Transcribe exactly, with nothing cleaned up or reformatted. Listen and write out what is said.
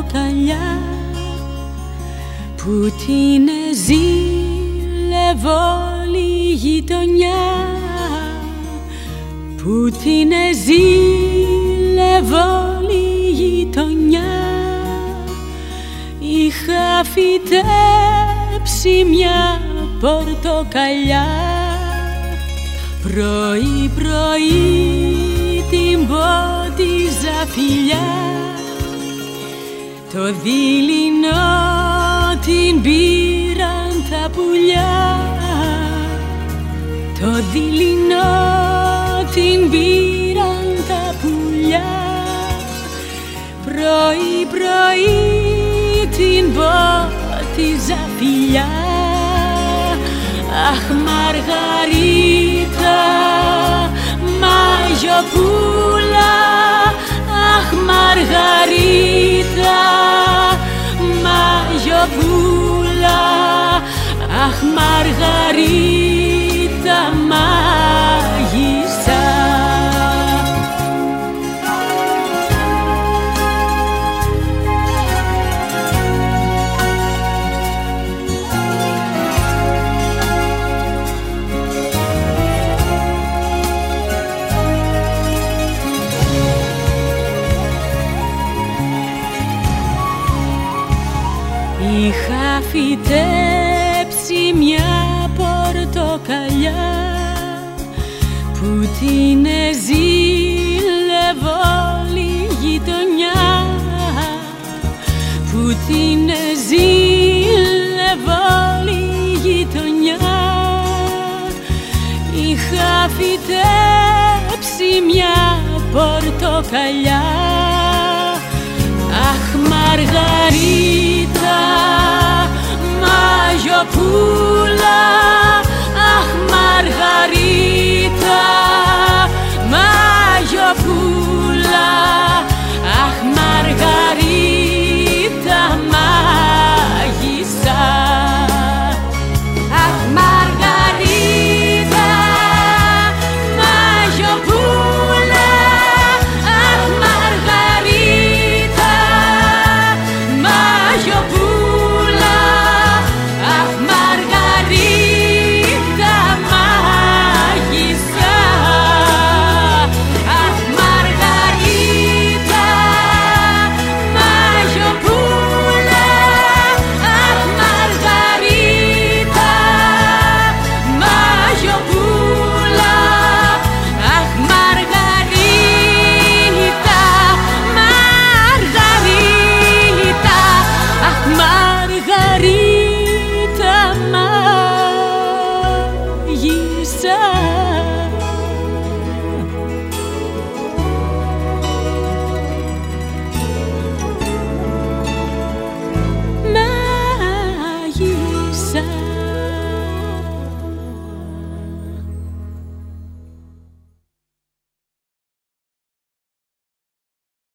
πορτοκαλιά που την ζήλευε όλη η γειτονιά, που την ζήλευε όλη η γειτονιά. Είχα φυτέψει μια πορτοκαλιά, πρωί πρωί την πότιζα φιλιά, το δειλινό την πήραν τα πουλιά, το δειλινό την πήραν τα πουλιά, πρωί πρωί την πότιζα φιλιά. Αχ Μαργαρίτα, μαγιοπούλα, αχ Μαργαρίτα, μαγιοπούλα, αχ Μαργαρίτα, μάγισσα. Είχα φυτέψει μια πορτοκαλιά που την ζήλευε όλη η γειτονιά, που την ζήλευε όλη η γειτονιά. Είχα φυτέψει μια πορτοκαλιά. Αχ Μαργαρίτα, μαγιοπούλα, αχ Μαργαρίτα, μαγιοπούλα,